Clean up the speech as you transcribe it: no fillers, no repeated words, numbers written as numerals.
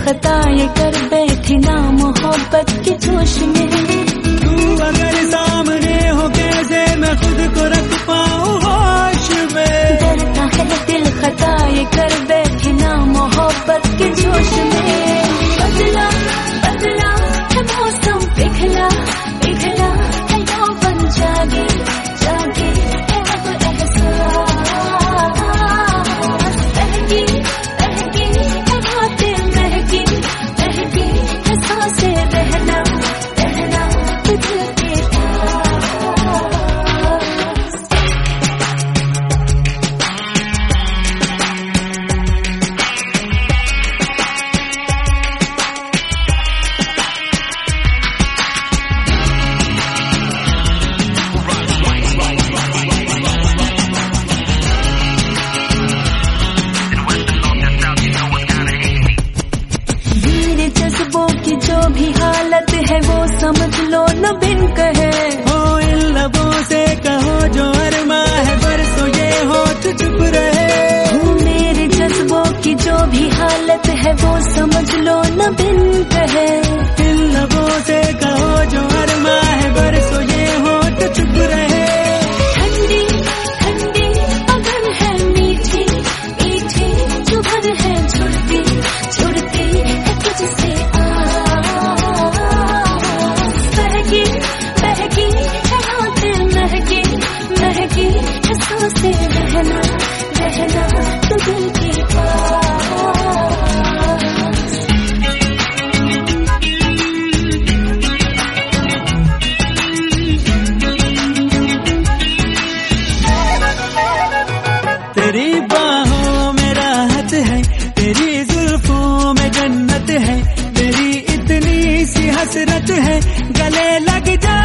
खता ये कर बैठी ना मोहब्बत के जोश में। तू अगर सामने हो कैसे मैं खुद को रख पाऊं होश में। डरता है दिल खता ये कर बैठी ना मोहब्बत के जोश में। बदला बदला है मौसम पिघला पिघला है यौवन जागे जागे है अब एहसास। बहकी बहकी है बातें महकी महकी है सांसें रहना रहना दिल के पास। जज्बों की जो भी हालत है वो समझ लो न बिन कहे। हो इन लबों से कहो जो अरमा है बरसों ये होठ चुप रहे। हो मेरे जज्बों की जो भी हालत है वो समझ लो न बिन कहे। इन लबों से कहो जो अरमा है बरसों ये होठ चुप रहे। ठंडी ठंडी अगर है मीठी मीठी जुबान है छुड़ती छुड़ती है तुझसे बहकी बहकी है बातें महकी महकी है सांसें रहना रहना तो दिल के पास। तेरी बाहों में राहत है तेरी जुल्फों में जन्नत है। तेरी इतनी सी हसरत है गले लग जा